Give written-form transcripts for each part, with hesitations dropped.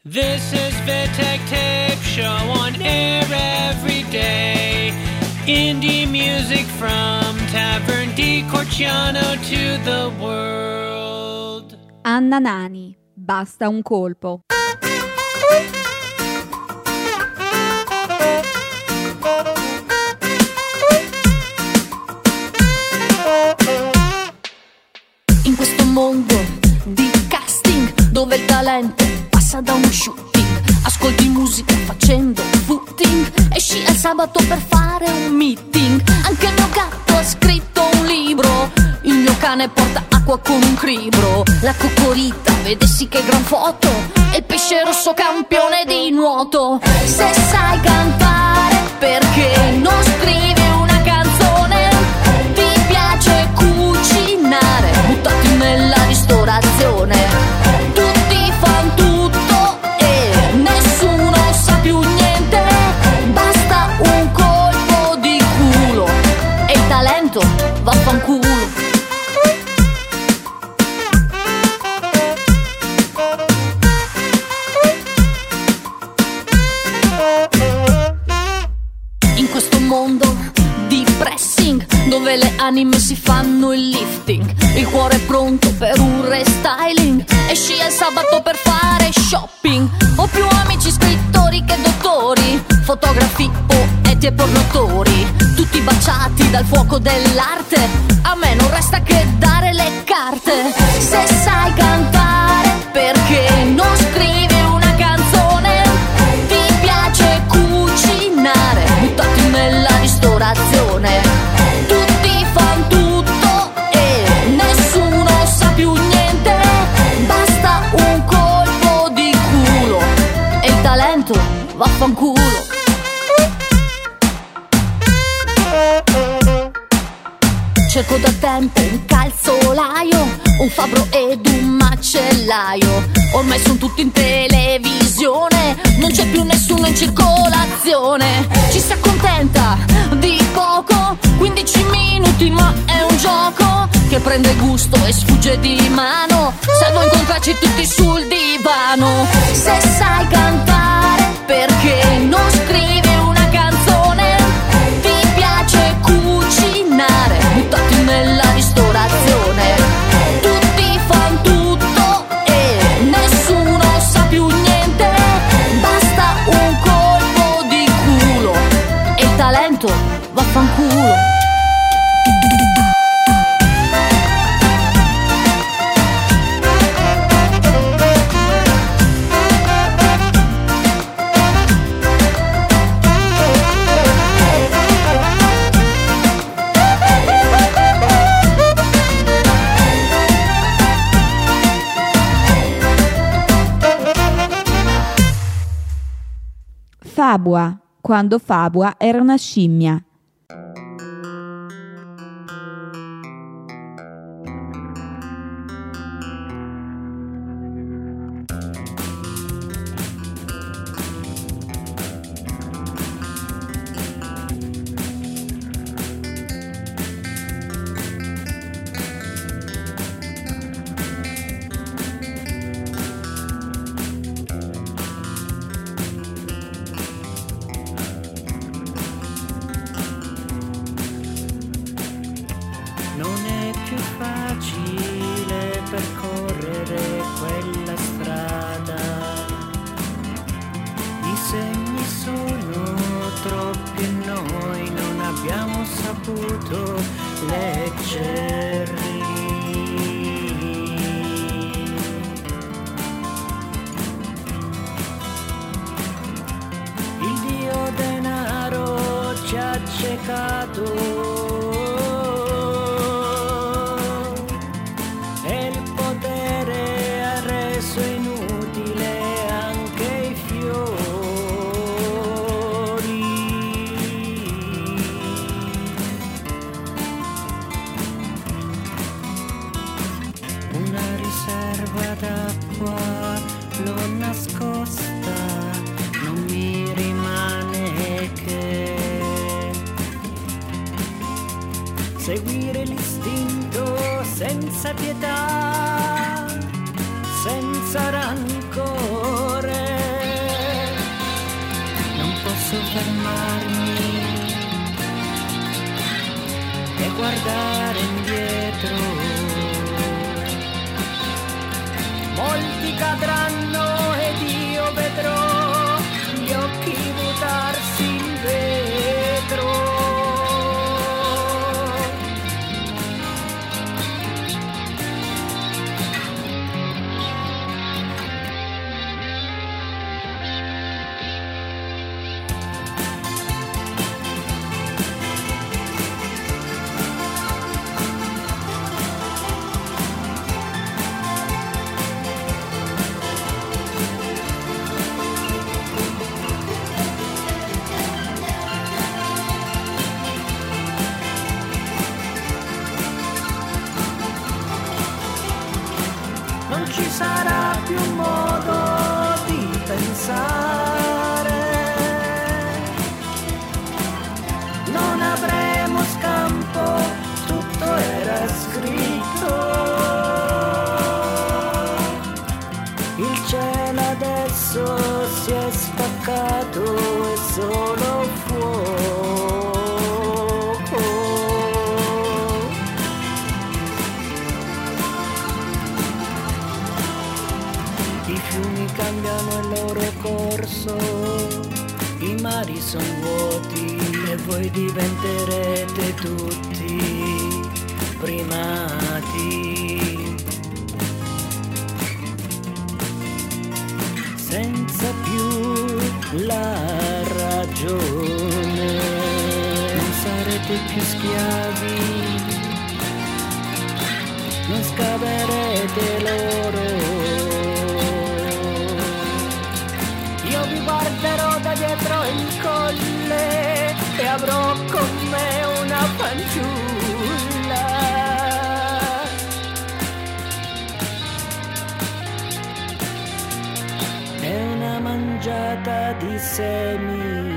This is Vitek Tape Show on air every day. Indie music from Tavern di Corciano to the world. Anna Nani, basta un colpo. In questo mondo di casting dove il talento passa da uno shooting, ascolti musica facendo footing, esci al sabato per fare un meeting. Anche il mio gatto ha scritto un libro, il mio cane porta acqua con un cribro. La coccorita, vedessi che gran foto, e il pesce rosso campione di nuoto. Se sai cantare, perché non scrivi una canzone? Ti piace cucinare, buttati nella ristorazione. Tutti fan tutto e nessuno sa più niente. Basta un colpo di culo e il talento vaffanculo. In questo mondo di pressing dove le anime si fanno il lifting, il cuore è pronto per un restyling, esci al sabato per fare shopping. Ho più amici scrittori che dottori, fotografi, poeti e pornatori, tutti baciati dal fuoco dell'arte. A me non resta che dare le carte. Se sai cantare, perché non scrivi una canzone? Ti piace cucinare, buttati nella ristorazione. Tutti fan tutto e nessuno sa più niente. Basta un colpo di culo e il talento vaffanculo. Cerco da tempo un calzolaio, un fabbro ed un macellaio. Ormai sono tutti in televisione, non c'è più nessuno in circolazione. Ci si accontenta di poco, 15 minuti, ma è un gioco che prende gusto e sfugge di mano. Servono incontrarci tutti sul divano. Se sai cantare, perché non scrivi una canzone? Ti piace cucinare, buttati nella ristorazione. Tutti fan tutto e nessuno sa più niente. Basta un colpo di culo e il talento vaffanculo. Fabua, quando Fabua era una scimmia. Non è più facile percorrere quella strada. I segni sono troppi e noi non abbiamo saputo leggerli. Il dio denaro ci ha accecato. D'acqua l'ho nascosta, non mi rimane che seguire l'istinto senza pietà, senza rancore. fermarmi e guardare indietro. Molti cadranno ed io vedrò gli occhi buttarsi in vetro. Non ci sarà più modo di pensare, non avremo scampo, tutto era scritto. Il cielo adesso si è spaccato e solo fuoco. I fiumi cambiano il loro corso, i mari sono vuoti e voi diventerete tutti primati, senza più la ragione. Non sarete più schiavi, non scaverete loro. Io vi guarderò da dietro il colle e avrò con me una fanciulla. E una mangiata di semi.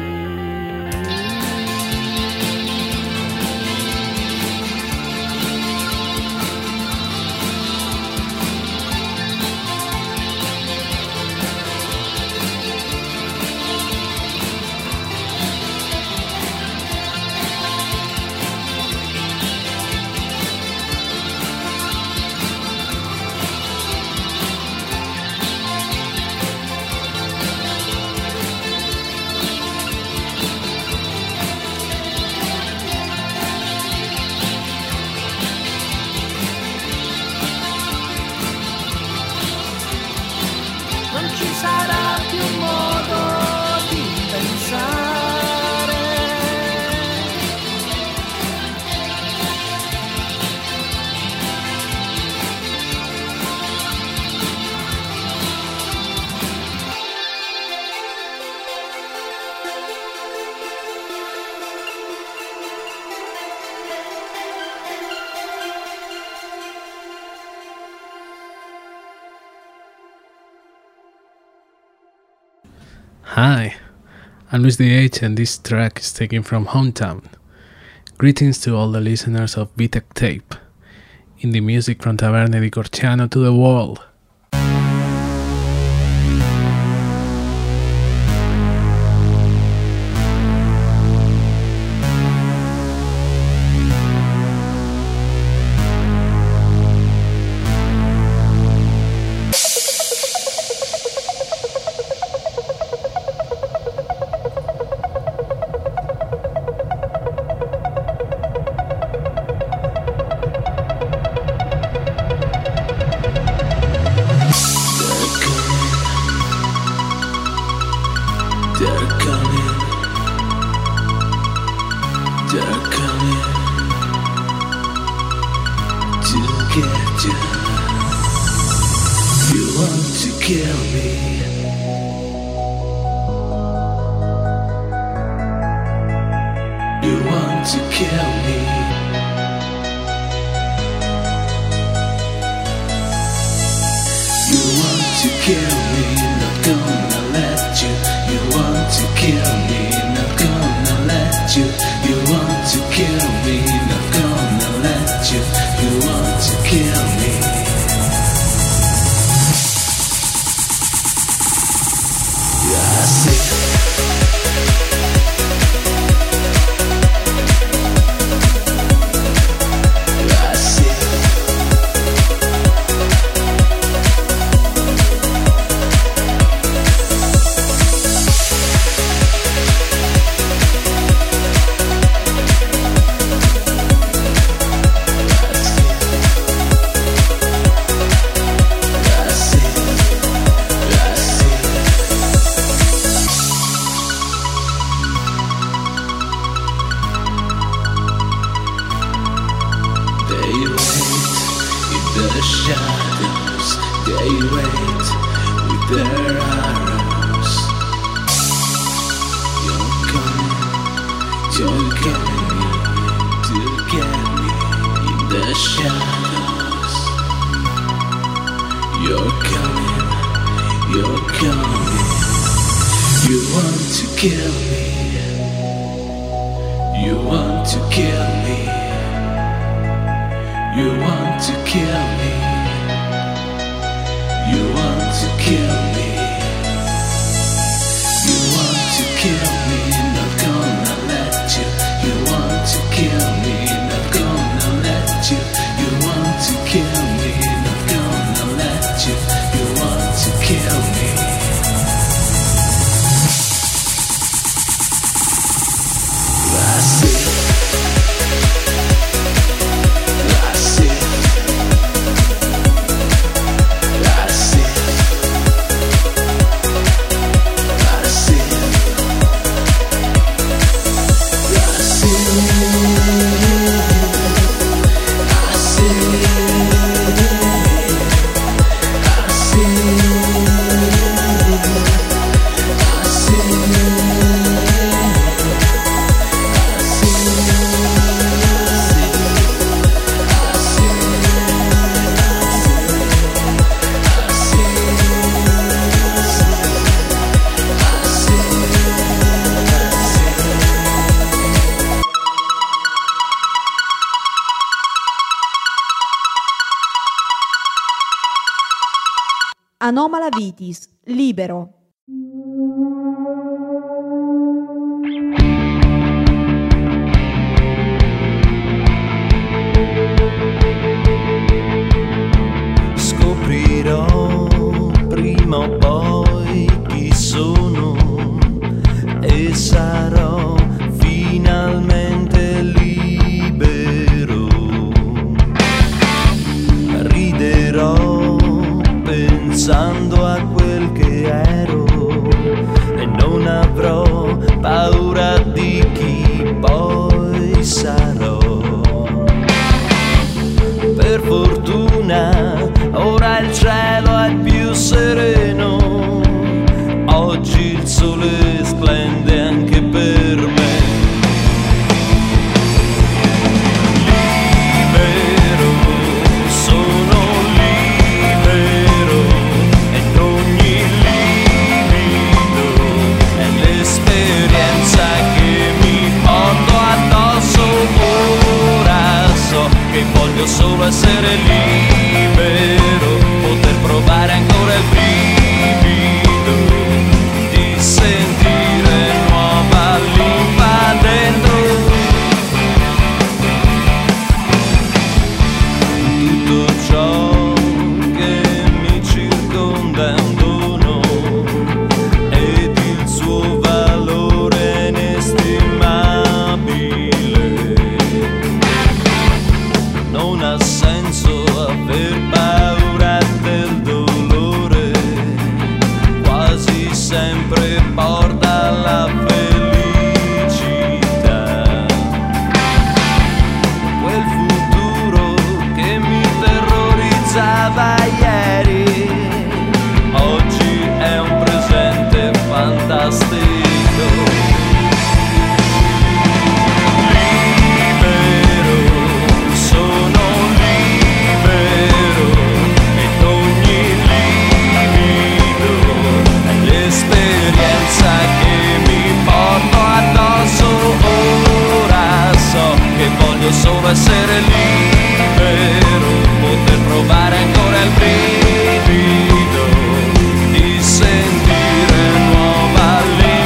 Non ci sarà più modo di pensare, Hi, I'm Luis DH and this track is taken from Hometown. Greetings to all the listeners of VTech Tape, indie music from Taverne di Corciano to the world. You want to kill me. You want to kill me. You want to kill me. You want to kill me. You want to kill me, not gonna let you. You want to kill me, not gonna let you. You want to kill me, not gonna let you. You want to kill me. Anomala Vitis, Libero. Scoprirò prima o poi chi sono e sarò finalmente libero. Riderò pensando a quel che ero e non avrò paura di chi poi sarò. Per fortuna ora il cielo è più sereno, oggi il sole splende anche per me. Voglio solo essere libero, poter provare ancora il brivido di sentire nuova linfa dentro. Tutto ciò che mi circonda è un dono ed il suo valore è inestimabile. Non ha senso aver paura del dolore, quasi sempre porta alla felicità. Quel futuro che mi terrorizzava ieri, oggi è un presente fantastico. Voglio solo essere libero, poter provare ancora il brivido di sentire nuova linfa.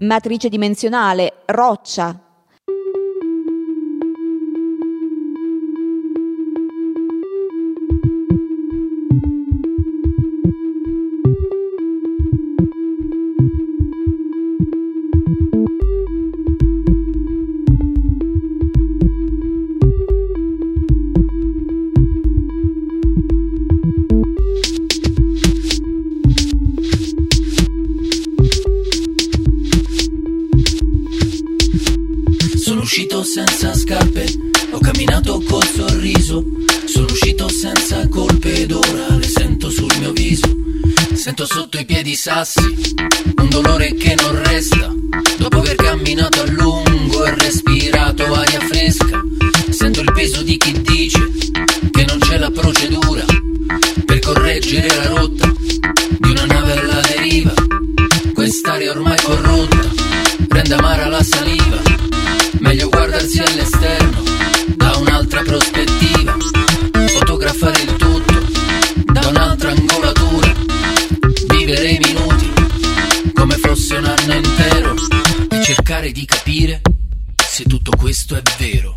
matrice dimensionale, roccia. Uscito senza scarpe, ho camminato col sorriso, sono uscito senza colpe ed ora le sento sul mio viso. Sento sotto i piedi i sassi, un dolore che non resta, dopo aver camminato a lungo e respirato aria fresca. Sento il peso di chi dice che non c'è la procedura per correggere la rotta di una nave alla deriva. Quest'aria ormai corrotta rende amara la saliva. Meglio guardarsi all'esterno da un'altra prospettiva, fotografare il tutto da un'altra angolatura, vivere i minuti come fosse un anno intero e cercare di capire se tutto questo è vero.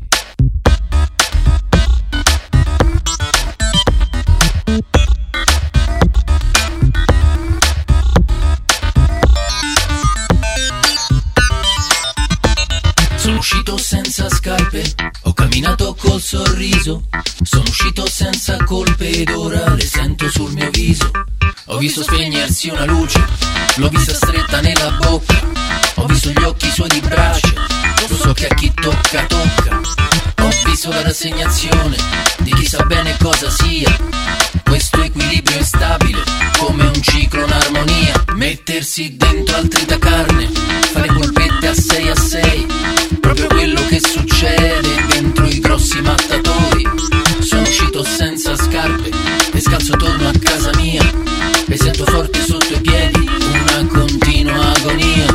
Sono uscito senza scarpe, ho camminato col sorriso, sono uscito senza colpe ed ora le sento sul mio viso. Ho visto spegnersi una luce, l'ho vista stretta nella bocca, ho visto gli occhi suoi di brace, lo so che a chi tocca tocca. Ho visto la rassegnazione di chi sa bene cosa sia questo equilibrio instabile, come un ciclo, un'armonia. Mettersi dentro al tritacarne, fare polpette a 6, proprio quello che succede dentro i grossi mattatori. Sono uscito senza scarpe e scalzo torno a casa mia e sento forte sotto i piedi una continua agonia.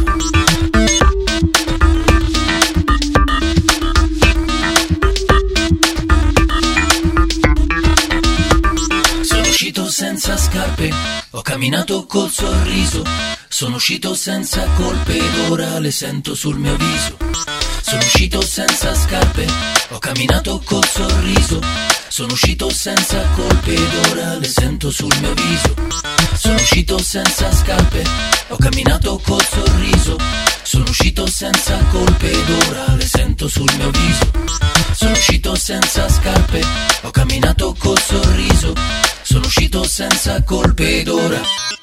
Sono uscito senza scarpe, ho camminato col sorriso, sono uscito senza colpe ed ora le sento sul mio viso. Sono uscito senza scarpe, ho camminato col sorriso, sono uscito senza colpe ed ora le sento sul mio viso. Sono uscito senza scarpe, ho camminato col sorriso, sono uscito senza colpe ed ora le sento sul mio viso. Sono uscito senza scarpe, ho camminato col sorriso, sono uscito senza colpe ed ora.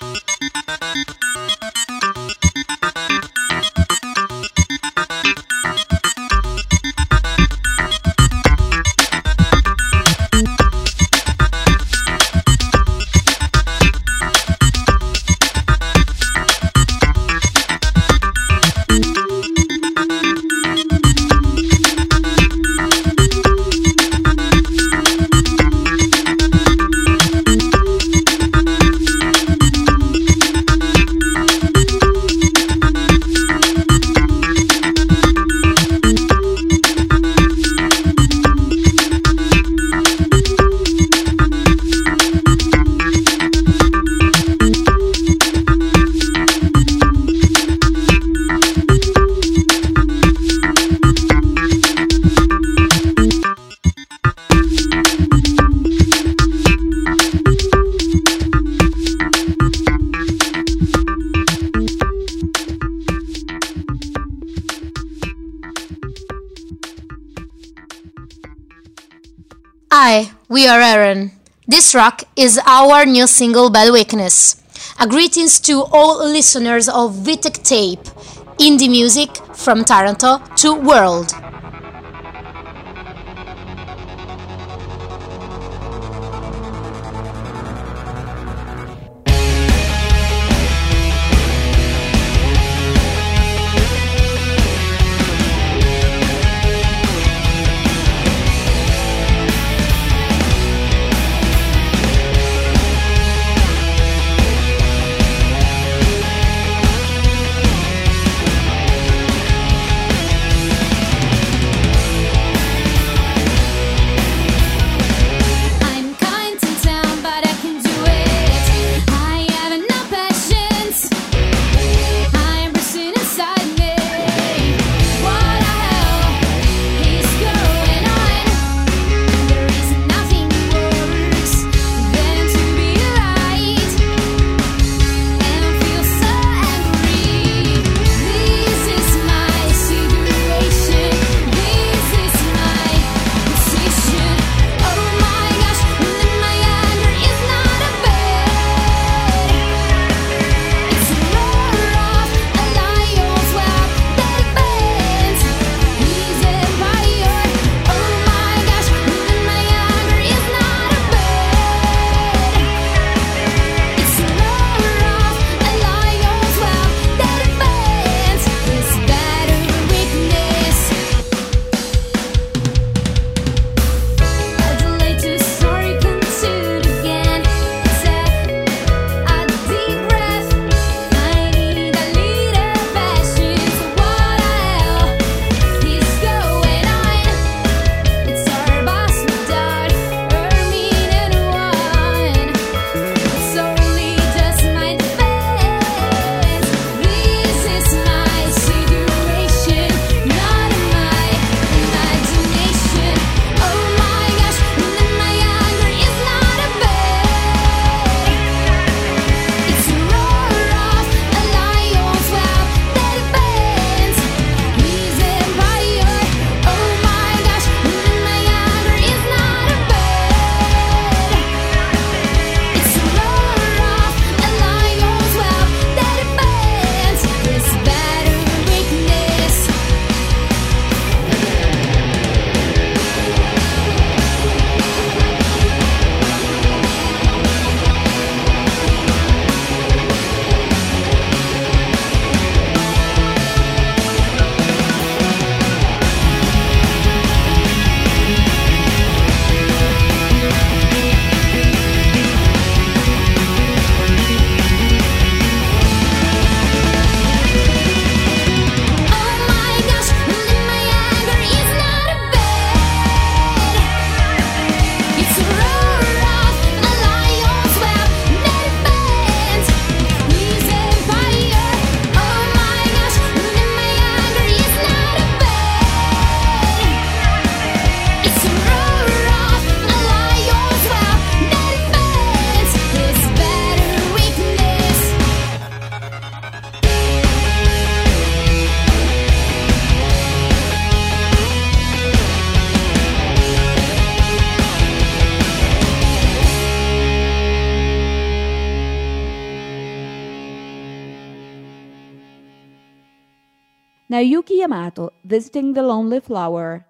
Hi, we are Aaron. This rock is our new single Bad Weakness. A greetings to all listeners of Vitek Tape, indie music from Taranto to world. Naoki Yamato, Visiting the Lonely Flower.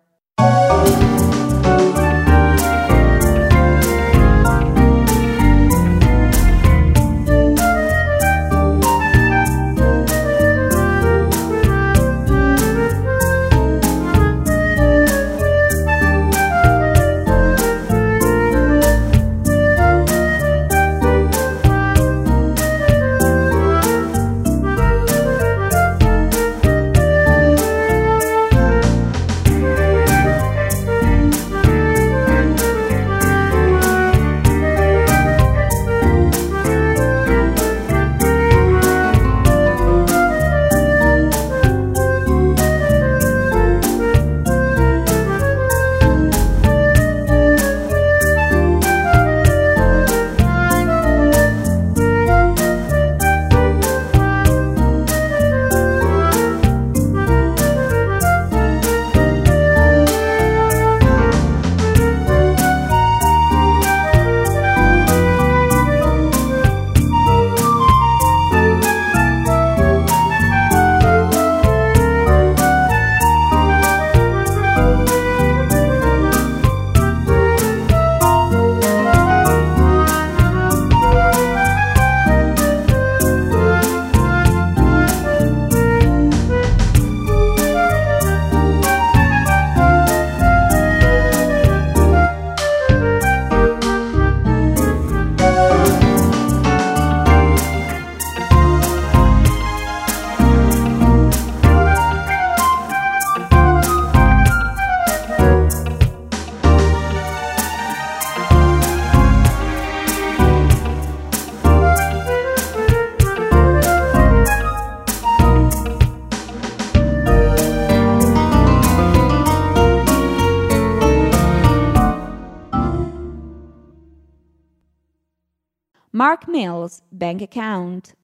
Mark Mills, Bank Account.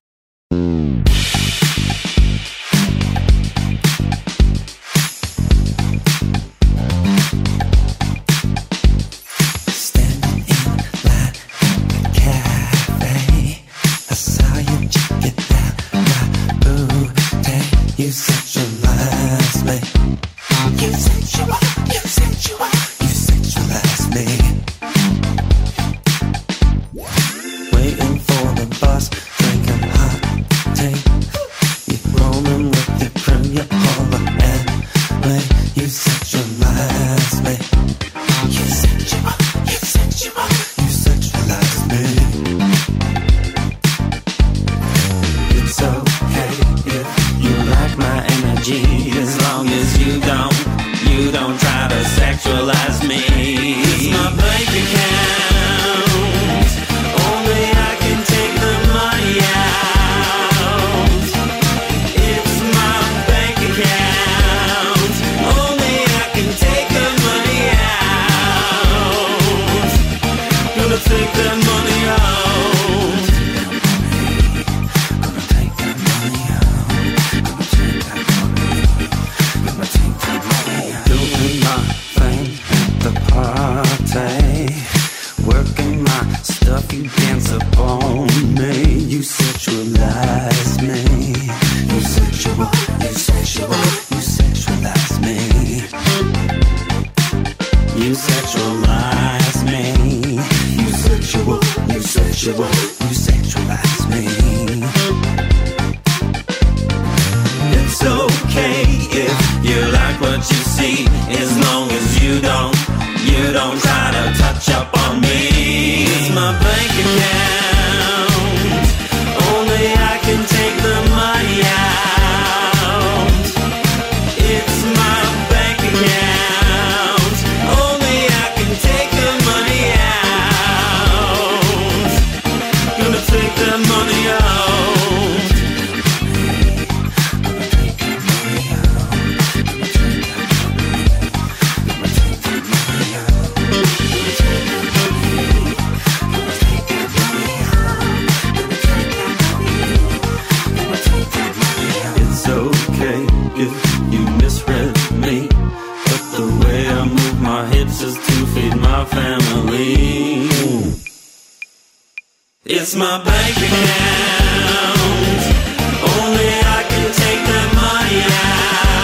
It's my bank account. Only I can take the money out.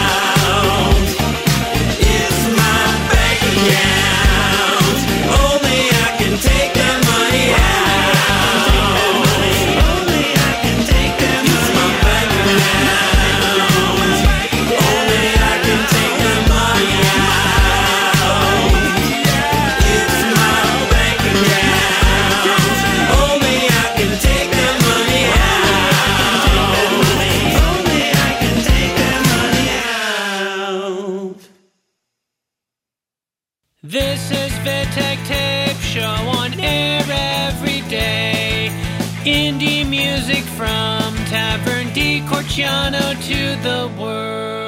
This is Vitek Tape, show on air every day. Indie music from Tavern di Corciano to the world.